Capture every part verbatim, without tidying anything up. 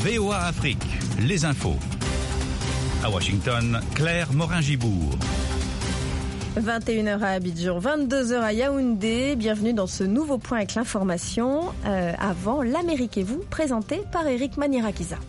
V O A Afrique, les infos. À Washington, Claire Morin-Gibourg. vingt et une heures à Abidjan, vingt-deux heures à Yaoundé. Bienvenue dans ce nouveau point avec l'information. Euh, avant, l'Amérique et vous, présenté par Eric Manirakisa.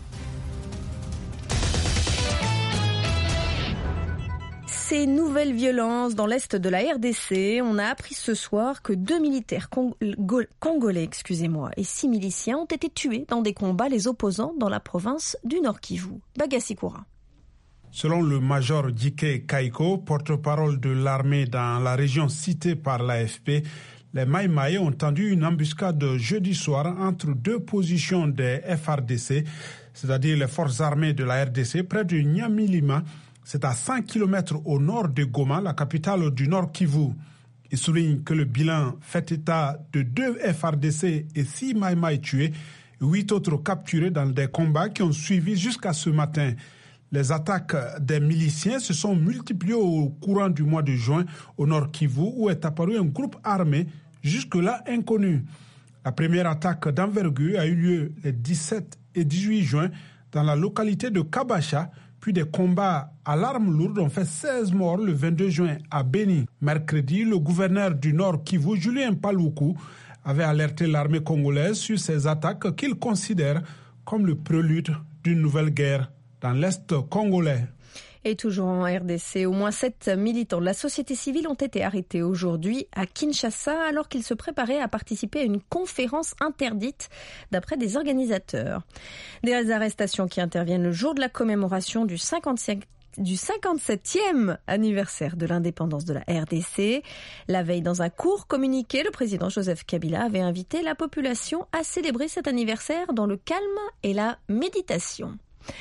Ces nouvelles violences dans l'est de la R D C, on a appris ce soir que deux militaires cong- congolais excusez-moi, et six miliciens ont été tués dans des combats les opposants dans la province du Nord Kivu. Bagassi Koura. Selon le major Dike Kaiko, porte-parole de l'armée dans la région citée par l'A F P, les Maïmaï ont tendu une embuscade jeudi soir entre deux positions des F R D C, c'est-à-dire les forces armées de la R D C, près de Nyamilima. C'est à cent kilomètres au nord de Goma, la capitale du Nord Kivu. Il souligne que le bilan fait état de deux F R D C et six Maïmaï tués, huit autres capturés dans des combats qui ont suivi jusqu'à ce matin. Les attaques des miliciens se sont multipliées au courant du mois de juin au Nord Kivu, où est apparu un groupe armé jusque-là inconnu. La première attaque d'envergure a eu lieu les dix-sept et dix-huit juin dans la localité de Kabacha, puis des combats à l'arme lourde ont fait seize morts le vingt-deux juin à Beni. Mercredi, le gouverneur du Nord Kivu, Julien Paluku, avait alerté l'armée congolaise sur ces attaques qu'il considère comme le prélude d'une nouvelle guerre dans l'Est congolais. Et toujours en R D C, au moins sept militants de la société civile ont été arrêtés aujourd'hui à Kinshasa alors qu'ils se préparaient à participer à une conférence interdite d'après des organisateurs. Des arrestations qui interviennent le jour de la commémoration du cinquante-cinquième du cinquante-septième anniversaire de l'indépendance de la R D C. La veille, dans un court communiqué, le président Joseph Kabila avait invité la population à célébrer cet anniversaire dans le calme et la méditation.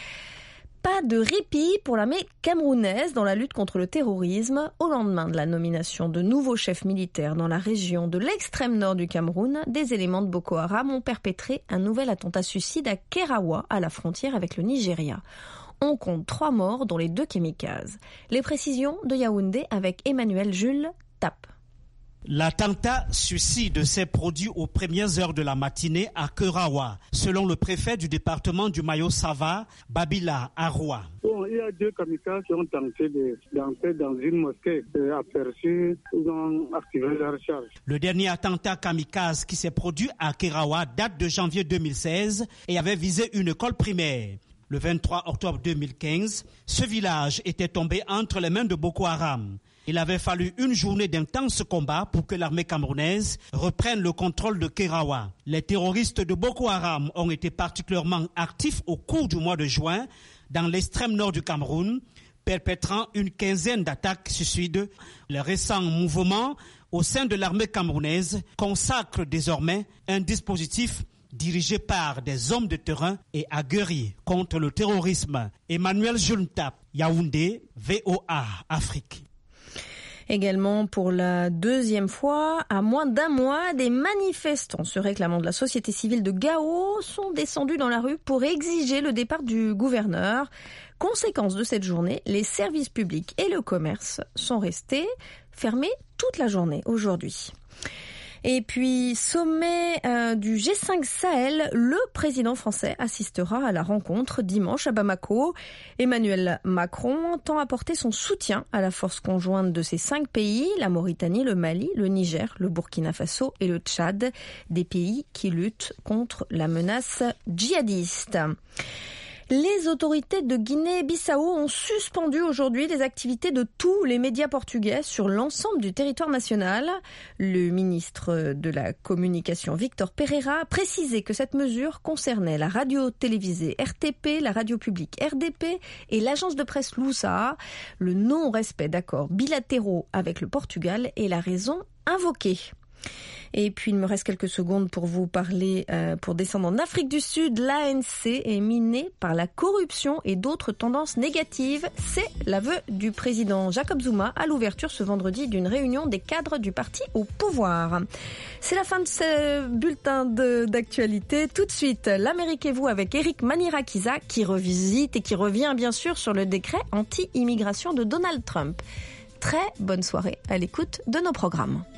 Pas de répit pour l'armée camerounaise dans la lutte contre le terrorisme. Au lendemain de la nomination de nouveaux chefs militaires dans la région de l'extrême nord du Cameroun, des éléments de Boko Haram ont perpétré un nouvel attentat suicide à Kerawa, à la frontière avec le Nigeria. On compte trois morts, dont les deux kamikazes. Les précisions de Yaoundé avec Emmanuel Jules Tap. L'attentat suicide s'est produit aux premières heures de la matinée à Kerawa, selon le préfet du département du Mayo-Sava, Babila Arwa. Bon, il y a deux kamikazes qui ont tenté d'entrer dans une mosquée aperçue, ils ont activé leur charge. Le dernier attentat kamikaze qui s'est produit à Kerawa date de janvier deux mille seize et avait visé une école primaire. Le vingt-trois octobre deux mille quinze, ce village était tombé entre les mains de Boko Haram. Il avait fallu une journée d'intenses combats pour que l'armée camerounaise reprenne le contrôle de Kerawa. Les terroristes de Boko Haram ont été particulièrement actifs au cours du mois de juin dans l'extrême nord du Cameroun, perpétrant une quinzaine d'attaques suicides. Les récents mouvements au sein de l'armée camerounaise consacrent désormais un dispositif dirigé par des hommes de terrain et aguerris contre le terrorisme. Emmanuel Juntap, Yaoundé, V O A Afrique. Également, pour la deuxième fois, à moins d'un mois, des manifestants se réclamant de la société civile de Gao sont descendus dans la rue pour exiger le départ du gouverneur. Conséquence de cette journée, les services publics et le commerce sont restés fermés toute la journée aujourd'hui. Et puis, sommet euh, du G cinq Sahel, le président français assistera à la rencontre dimanche à Bamako. Emmanuel Macron entend apporter son soutien à la force conjointe de ces cinq pays, la Mauritanie, le Mali, le Niger, le Burkina Faso et le Tchad, des pays qui luttent contre la menace djihadiste. Les autorités de Guinée-Bissau ont suspendu aujourd'hui les activités de tous les médias portugais sur l'ensemble du territoire national. Le ministre de la Communication, Victor Pereira, a précisé que cette mesure concernait la radio-télévisée R T P, la radio publique R D P et l'agence de presse Lusa. Le non-respect d'accords bilatéraux avec le Portugal est la raison invoquée. Et puis, il me reste quelques secondes pour vous parler, euh, pour descendre en Afrique du Sud. L'A N C est minée par la corruption et d'autres tendances négatives. C'est l'aveu du président Jacob Zuma à l'ouverture ce vendredi d'une réunion des cadres du parti au pouvoir. C'est la fin de ce bulletin de, d'actualité. Tout de suite, l'Amérique et vous avec Eric Manirakisa qui revisite et qui revient bien sûr sur le décret anti-immigration de Donald Trump. Très bonne soirée à l'écoute de nos programmes.